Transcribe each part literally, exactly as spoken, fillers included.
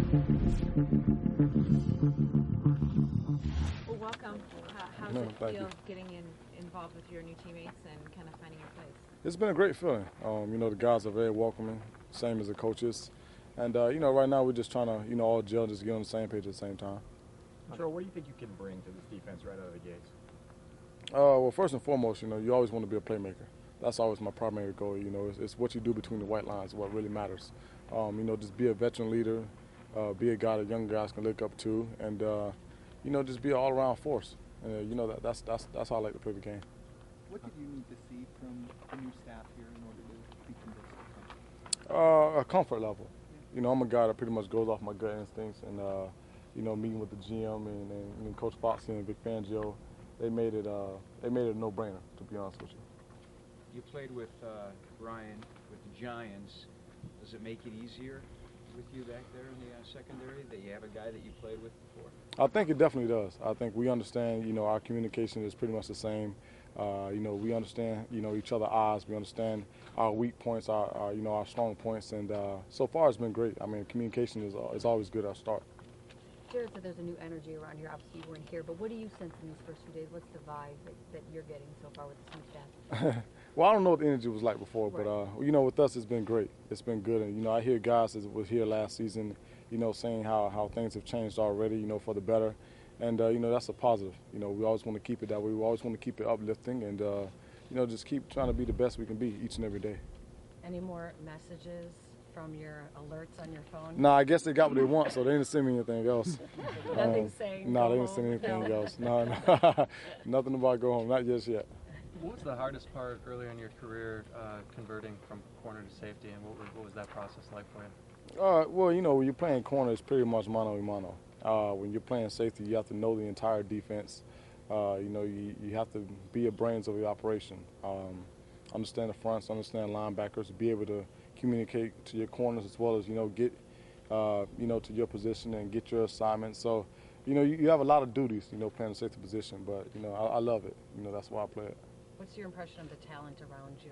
Well, welcome. How, how's No, it thank feel you. getting in, involved with your new teammates and kind of finding your place? It's been a great feeling. Um, you know, the guys are very welcoming, same as the coaches. And, uh, you know, right now we're just trying to, you know, all gel, just get on the same page at the same time. Joe, what do you think you can bring to this defense right out of the gates? Uh, well, first and foremost, you know, you always want to be a playmaker. That's always my primary goal. You know, it's, it's what you do between the white lines what really matters. Um, you know, just be a veteran leader, uh, be a guy that young guys can look up to, and uh, you know, just be an all-around force. And uh, you know, that, that's that's that's how I like to play the game. What did you need to see from the new staff here in order to become this? Uh, a comfort level. You know, I'm a guy that pretty much goes off my gut instincts, and uh, you know, meeting with the G M and, and, and Coach Foxy and Vic Fangio, they made it uh, they made it a no-brainer, to be honest with you. You played with uh, Ryan with the Giants. Does it make it easier with you back there in the uh, secondary that you have a guy that you played with before? I think it definitely does. I think we understand, you know, our communication is pretty much the same. Uh, you know, we understand, you know, each other's eyes. We understand our weak points, our, our you know, our strong points, and uh, so far it's been great. I mean, communication is is always good at start. Jared said there's a new energy around here. Obviously, you weren't here, but what do you sense in these first few days? What's the vibe that, that you're getting so far with this new staff? Well, I don't know what the energy was like before, but uh, you know, with us, it's been great. It's been good, and you know, I hear guys that was here last season, you know, saying how, how things have changed already, you know, for the better, and uh, you know, that's a positive. You know, we always want to keep it that way. We always want to keep it uplifting, and uh, you know, just keep trying to be the best we can be each and every day. Any more messages from your alerts on your phone? No, nah, I guess they got what they want, so they didn't send me anything else. Nothing um, saying. No, nah, go they didn't home. send anything No. else. No, no. Nothing about go home. Not just yet. What was the hardest part earlier in your career uh, converting from corner to safety, and what was, what was that process like for you? Uh, well, you know, when you're playing corner, it's pretty much mano a mano. Uh, when you're playing safety, you have to know the entire defense. Uh, you know, you, you have to be a brains of the operation. Um, understand the fronts, understand linebackers, be able to communicate to your corners as well as, you know, get, uh, you know, to your position and get your assignment. So, you know, you, you have a lot of duties, you know, playing the safety position, but, you know, I, I love it. You know, that's why I play it. What's your impression of the talent around you?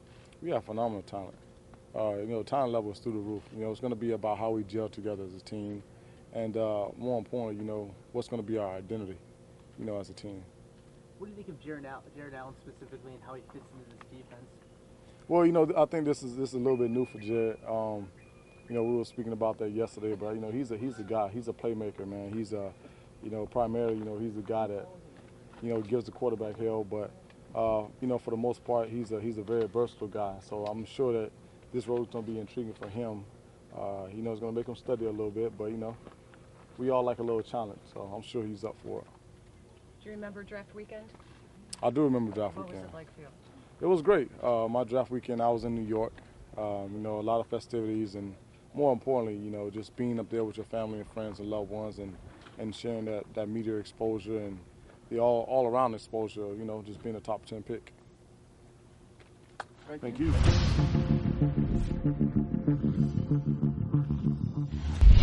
We have phenomenal talent. Uh, you know, talent level is through the roof. You know, it's going to be about how we gel together as a team, and uh, more importantly, you know, what's going to be our identity, you know, as a team. What do you think of Jared Allen, Jared Allen specifically, and how he fits into this defense? Well, you know, I think this is this is a little bit new for Jared. Um, you know, we were speaking about that yesterday, but you know, he's a he's a guy. He's a playmaker, man. He's a, you know, primarily, you know, he's the guy that, you know, gives the quarterback hell, but. Uh, you know, for the most part, he's a he's a very versatile guy. So I'm sure that this role is going to be intriguing for him. Uh, you know, it's going to make him study a little bit, but you know, we all like a little challenge. So I'm sure he's up for it. Do you remember draft weekend? I do remember draft what weekend. What was it like for you? It was great. Uh, my draft weekend, I was in New York. Um, you know, a lot of festivities, and more importantly, you know, just being up there with your family and friends and loved ones, and and sharing that that media exposure and the all, all around exposure, you know, just being a top ten pick. Thank Thank you. you.